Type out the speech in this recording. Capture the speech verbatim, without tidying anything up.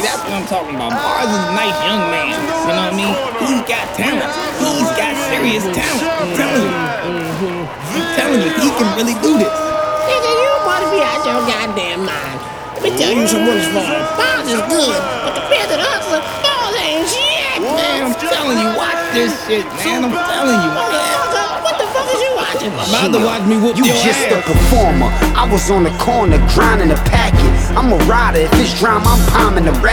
See, that's what I'm talking about. Bars is a nice young man. You know what I mean? He's got talent. He's got serious talent. I'm telling you. I'm telling you, he can really do this. Nigga, you must be out your goddamn mind. Let me tell you some what's wrong. Bars is good, but compared to the hustler, bars ain't shit, Man, I'm telling you, watch this shit, man. I'm telling you. What the fuck is you watching? About to watch me whoop You your just ass. a performer. I was on the corner grinding a packet. I'm a rider. If it's drama, I'm palming the rap.